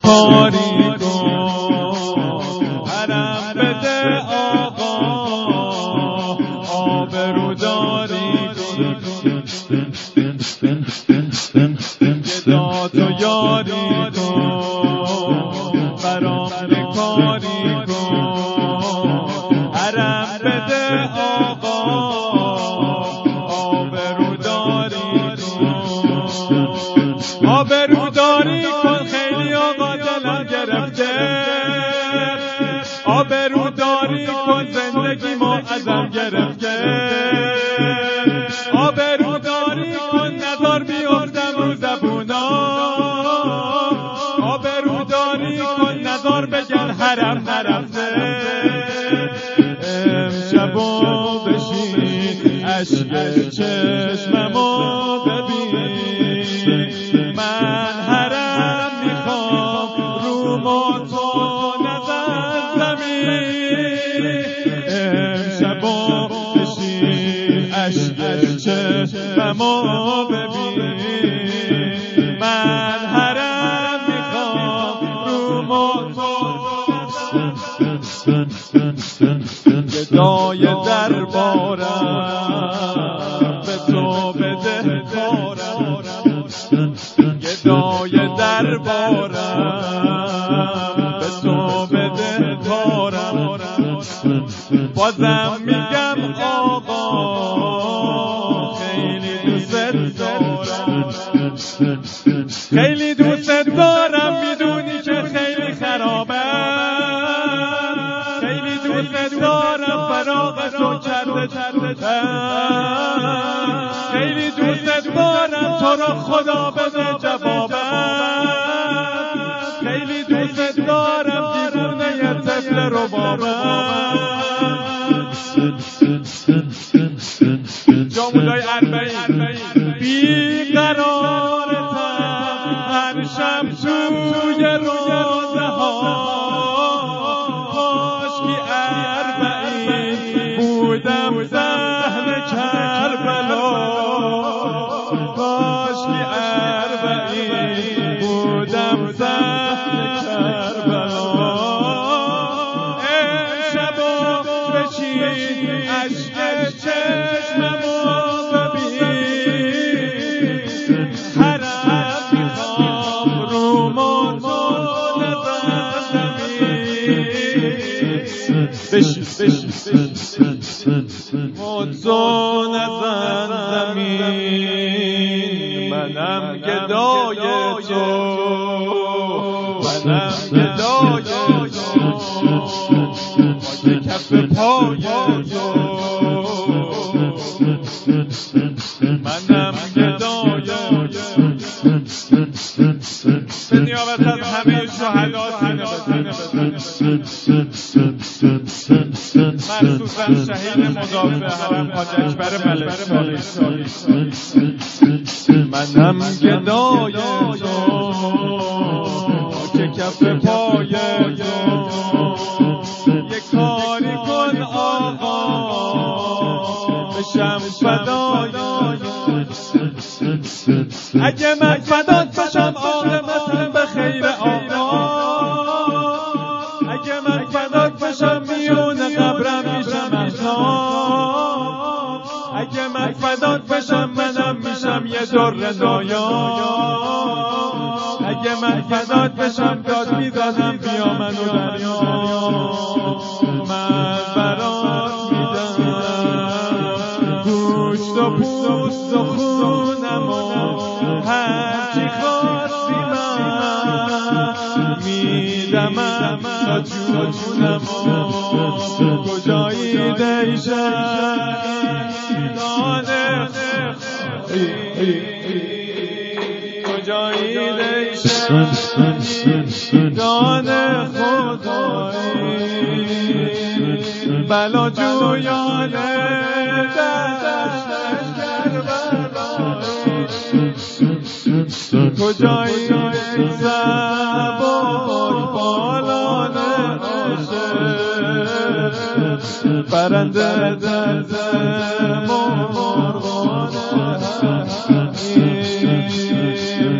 کاری کن حرم بده آقا آبرو داری کن گدات و یاری کن برام کاری کن حرم بده آقا آبرو داری کن آبرو داری کن خیلی آقا دلم گرفته آبرو داری کن زندگی ما ازم گرفته آبرو داری کن نذار بیفتم رو زبونا آبرو داری کن نذار بگن حرم نرفته امشبا بشین عشق چشممو ببین من حرم میخوام رو موتو نزن زمین امشبا بشین عشق چشممو ببین من حرم میخوام رو موتو گدای دربارم به تو بده کارم گدای دربارم به تو بده کارم بازم میگم آقا خیلی دوست دارم خیلی دوست دارم میدونی که خیلی خرابم خیلی دوست دارم فراغ تو کرده خیلی دوست دارم تو را خدا بده جوابم خیلی دوست دارم دیوونه یه طفل ربابم جامولای اربعین بیقرارتم هر شب توی روزه ها کاشکی اربعین بودم صحن کربلا کاشکی اربعین بودم صحن کربلا امشبا بشین عشق چشممو ببین حرم میخوام رو موتو نزن زمین موتو نزن زمین منم گدای تو منم گدای تو با کف پای تو منم گدای به نیابت از همه شهدا سینه مخصوصا شهید مدافع حرم حاج اکبر ملک‌زاده منم گدای تو که کف پای تو یک کاری کن آقا بشم فدای اگه من فدات بشم عاقبتم به خیر آقا اگه من فدات بشم میون قبرم میشم احسان اگه من فدات بشم منم میشم یه در نایا اگه من فدات بشم داد میزنم بیا منو دریا من برات میدم گوشت و پوست و خونم و هرچی خواستی من میدمم تا جونم کجایی دیشدانه کجایی دیشدانه خدایی بلا جویانه دشت کربلایی کجایی زبان بالانه عاشق پرنده در زمان مرغانه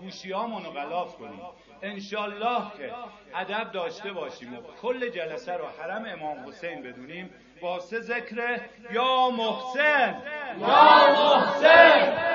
گوشیامونو غلاف کنیم، انشالله که ادب داشته باشیم و کل جلسه رو حرم امام حسین بدونیم. واسه ذکر یا محسن، یا محسن.